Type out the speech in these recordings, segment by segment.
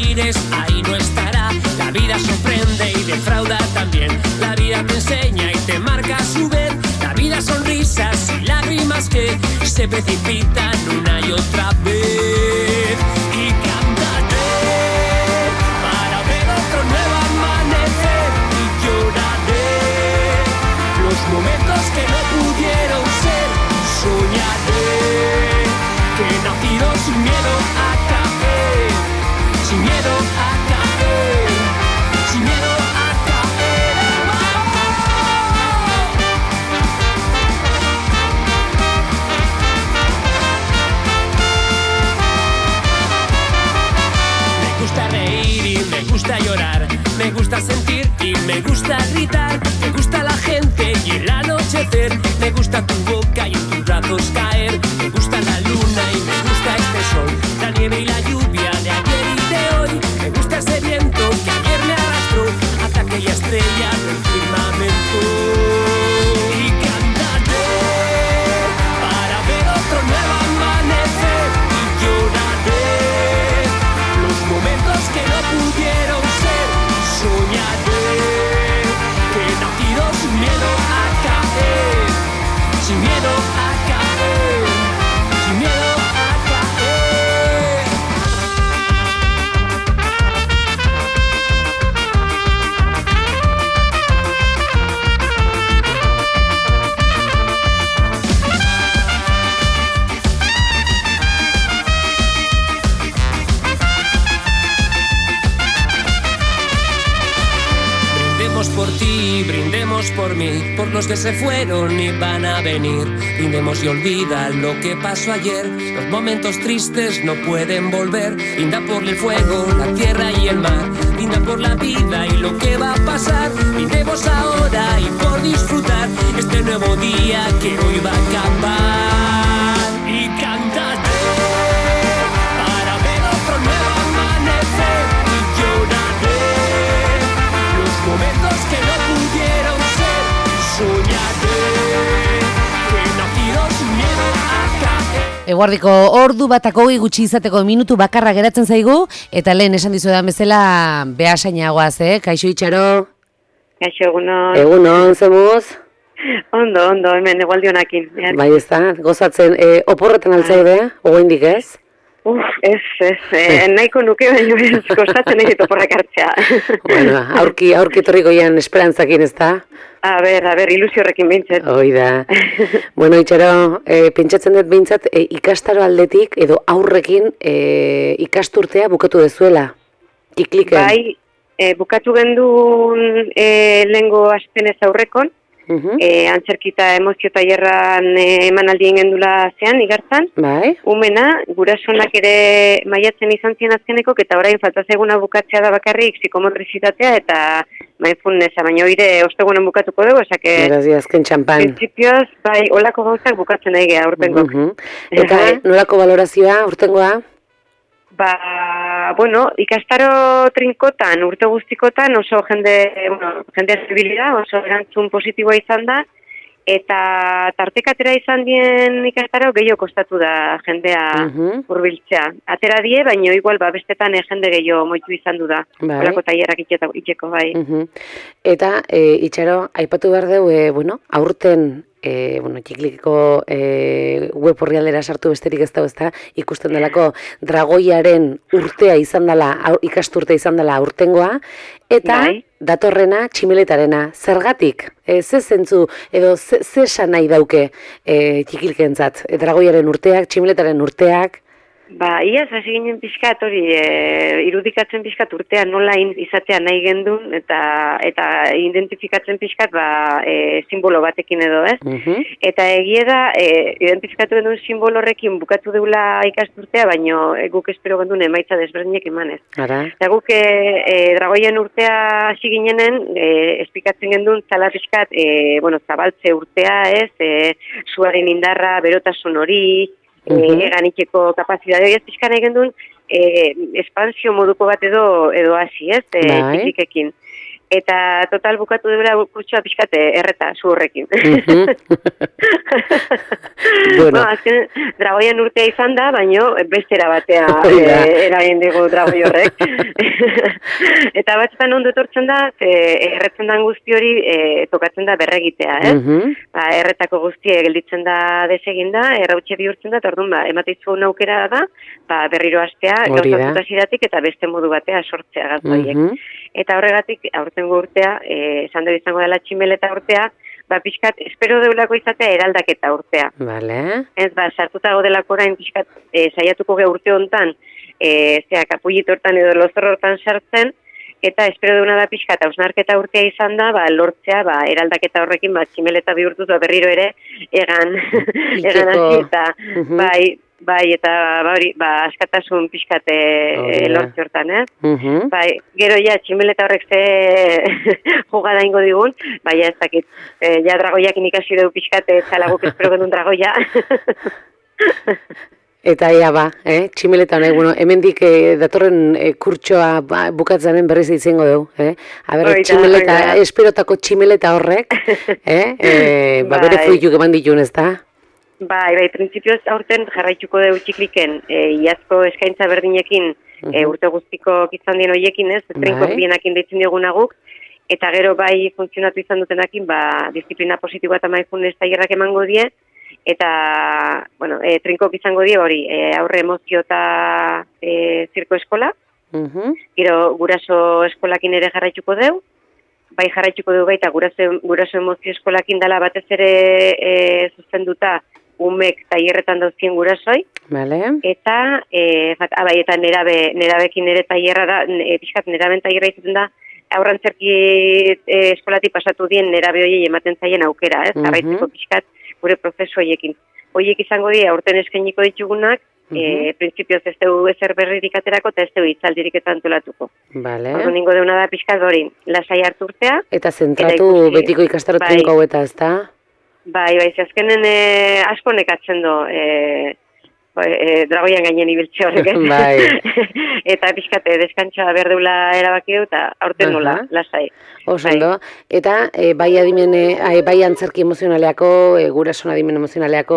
mires, ahí no estará. La vida sorprende y defrauda también. La vida te enseña y te marca a su vez. La vida son risas y lágrimas que se precipitan una y otra vez. Y cantaré para ver otro nuevo amanecer. Y lloraré los momentos que no pudieron ser. Soñaré que he nacido sin miedo a caer, sin miedo a caer, sin miedo a caer. Me gusta reír y me gusta llorar, me gusta sentir y me gusta gritar, me gusta la gente y el anochecer, me gusta tu boca y en tus brazos caer, me gusta la luna y me gusta este sol, la nieve y la lluvia de ayer y de hoy, me gusta ese viento que ayer me arrastró hasta aquella estrella del firmamento. Y cantaré para ver otro nuevo amanecer y lloraré los momentos que no pudieron ser. Soñaré que he nacido sin miedo a caer, sin miedo a caer, sin miedo a caer. Brindemos por ti, brindemos por mí, por los que se fueron y van a venir. Brindemos y olvida lo que pasó ayer. Los momentos tristes no pueden volver. Brinda por el fuego, la tierra y el mar. Brinda por la vida y lo que va a pasar. Brindemos ahora y por disfrutar este nuevo día que hoy va a acabar. Y cantaré para ver otro nuevo amanecer y lloraré los momentos que no pudieron ser. Soñaré que he nacido sin miedo a caer. Eguardiko ordu batako gutxi izateko minutu bakarra geratzen zaigu, eta lehen esan dizuedan bezala behasainagoaz, Kaixo Itxaro? Kaixo, egunon. Egunon, zemuz? Ondo, hemen egualdionakin. Bai, ez da, gozatzen, oporretan altzaude, ogoindik ez? Ez, nahiko nuke baino ez, gozatzen egit oporrak hartzea. Bueno, aurki torriko ian esperantzakin, ez da? A ber, ilusio horrekin behintzat. Hoi da. Bueno, Itxaro, pentsatzen dut behintzat, ikastaro aldetik edo aurrekin ikasturtea bukatu dezuela, kikliken. Bai, bukatu gendun lehengo astenez aurrekon, antzerkita emozio tailerran emanaldien gendula zean, igartzan. Bai. Umena, gurasonak ere maiatzen izan ziren azkeneko, eta orain falta zaiguna bukatzea da bakarrik psikomotrizitatea eta mindfulnessa, baina oire ostegunen bukatuko dugu, esake... Beraz, azken txampan. Principios, bai, olako gauzak bukatzen nahi geha, urtengok. Eta nolako valorazioa, urtengoa? Bueno, ikastaro trinkotan, urte guztikotan oso jende zibilida, oso erantzun positiboa izan da, eta tartekatera izan dien ikastaro gehiago kostatu da jendea hurbiltzea. Atera die, baina igual bestetan jende gehiago moitu izan du da, olako tailerrak itxeko, bai. Eta, Itxaro, aipatu behar dugu, aurten, txiklikiko web orrialdera sartu besterik ez da, ikusten delako Dragoiaren urtea izan dela, ikasturtea izan dela urtengoa, eta datorrena tximeletarena. Zergatik? Ze zentzu, edo ze esan nahi dauke txiklikentzat? Dragoiaren urteak, tximeletaren urteak? Iaz, hasi ginen pixkat, irudikatzen pixkat urtea nola izatea nahi gendun, eta identifikatzen pixkat, simbolo batekin edo, ez? Eta egie da, identifikatu gendun simbolo horrekin bukatu deula ikasturtea, baino guk espero gendun emaitza desberdinek emanez. Eta guk Dragoien urtea hasi ginenen, esplikatzen gendun zala pixkat, zabaltze urtea, ez? Suaren indarra, berotasun hori, egan itxeko kapazitatea, ez pixkan egin duen espansio moduko bat edo hasi, ez, txikikekin. Eta total bukatu dela kurtsoa pixkate erreta zuhorrekin. Bueno. Azken, Dragoian urtea izan da, baino bestera batea eragin digu dragoi horrek. Eta batzutan ondo etortzen da, erretzen dan guzti hori tokatzen da berregitea, erretako guztie gelditzen da deseginda, errautxe bihurtzen da, eta orduan emateizu aukera da, berriro hastea, gauzatuta ziratik, eta beste modu batea sortzea gauzoiek. Eta horregatik, aurtengo urtea, esan dugu izango dela tximeleta urtea, pixkat, espero deulako izatea eraldaketa urtea. Vale. Ez, sartuta godelako orain pixkat, saiatuko ge urte hontan, kapullit hortan edo lozor hortan sartzen, eta espero deuna da pixkat, hausnarketa urtea izan da, lortzea, eraldaketa horrekin, tximeleta bihurtuz, berriro ere, egan hasi, eta, bai, eta askatasun pixkate lortze hortan, Bai, gero tximeleta horrek ze jugada ingo digun, ez dakit, dragoiak inikasi dugu pixkate, txalaguk espero gendun dragoia. Eta tximeleta honek, hemendik datorren kurtsoa bukatzaren berriz izango dugu, tximeleta, esperotako tximeleta horrek, bere fruituk eman ditun, ez da? Bai, printzipioz aurten jarraituko dugu txikliken iazko eskaintza berdinekin urte guztiko izan dien horiekin, trinko bienakin deitzen diogunaguk, eta gero bai funtzionatu izan dutenakin, disiplina positiboa eta mindfulness tailerrak emango die, eta, trinkok izango die hori, aurre emozio eta zirko eskola, gero guraso eskolakin ere jarraituko dugu, bai jarraituko dugu baita guraso emozio eskolakin dela batez ere zuzenduta umek tailerretan dauzien gurasoi, eta eta nerabekin ere tailerra da, pixkat neraben tailerra izaten da, aurrantzerki eskolati pasatu dien nerabe horiei ematen zaien aukera, jarraitzeko pixkat gure prozesu horiekin. Horiek izango dira aurten eskainiko ditugunak, printzipioz ez dugu ezer berririk aterako eta ez dugu hitzaldirik eta antolatuko. Orduan ningo deuna da pixkat hori, lasai hartu urtea. Eta zentratu betiko ikastarotzen gaueta, ez da? Bai, azkenen asko nekatzen do, dragoian gainen ibiltze horrek, eta pixkate deskantza behar deula erabaki du, eta aurten nola, lasai. Osondo, eta bai antzerki emozionaleako, gurason adimen emozionaleako,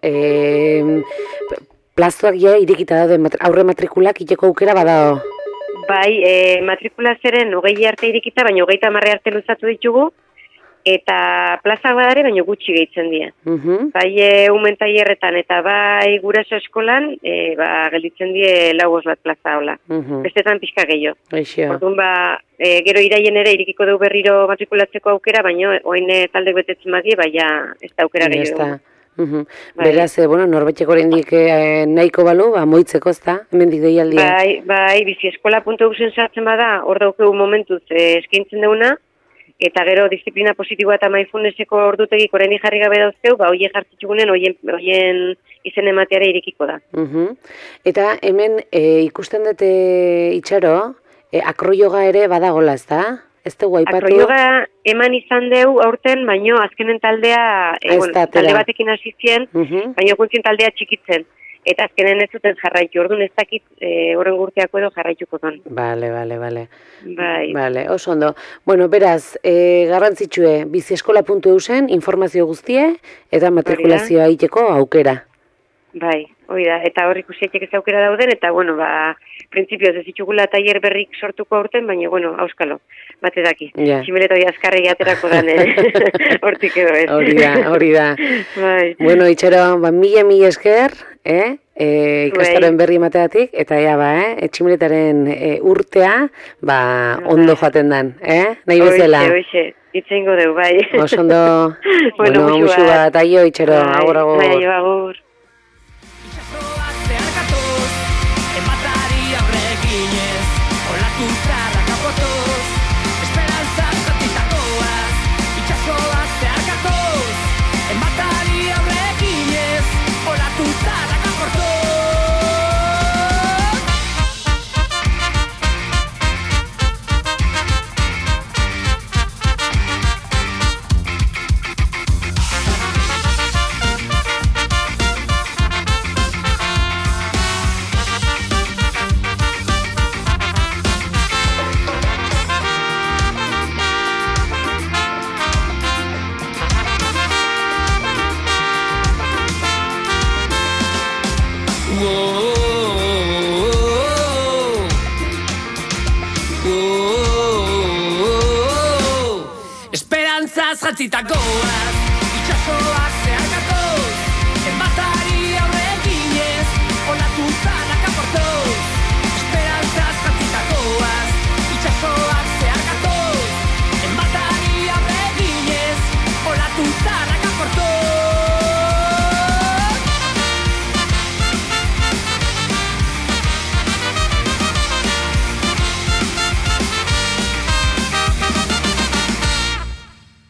plazoak irikita daude, aurre matrikulak iteko aukera badao? Bai, matrikula zeren 20 arte irikita, baina 30 arte luzatu ditugu, eta plaza badare, baina gutxi gehitzen dira. Bai, umen tailerretan eta bai guraso eskolan, gelditzen die 4 bat plaza hola. Bestetan pixka gehiago. Orduan, gero iraien ere irikiko dugu berriro matrikulatzeko aukera, baina oin taldek betetzen badie, ez da aukera gehiago. Beraz, norbetxeko oraindik nahiko balu, moitzeko, ez da? Hemendik deialdia. Bai, bizieskola.eusen sartzen bada, hor daukegu momentuz eskaintzen deuna, eta gero disiplina positiboa eta mindfulnesseko ordutegik oraindik jarri gabe dauzkeu, hoiek jartzitzugunen hoien izen emateare irikiko da. Eta hemen ikusten dute Itxaro, akroyoga ere badagola, ez da? Ez dugu aipatu? Akroyoga eman izan deu aurten, baino azkenen taldea, talde batekin hasi zien, baino guntzien taldea txikitzen. Eta azkenen ez zuten jarraitu, orduan ez dakit horren gurteako edo jarraituko don. Bale. Bale, oso ondo. Bueno, beraz, garrantzitsue, bizieskola.eusen informazio guztie eta matrikulazioa egiteko aukera. Bai, hori da, eta hor ikusietxek ez aukera dauden, eta, printzipioz ez ditugula tailer berrik sortuko aurten, baina, auskalo, bate daki. Tximeleta hori azkarregi aterako dan, hortik edo ez. Hori da. Bai. Bueno, Itxaro, mila esker, ikastaroen berri emateatik, eta tximeletaren urtea, ondo joaten dan, nahi bezala. Hoxe, itzeingo deu, bai. Oso ondo, musu bat, aio, Itxaro, agur. Bai, agur. jantzita goaz, itxasoak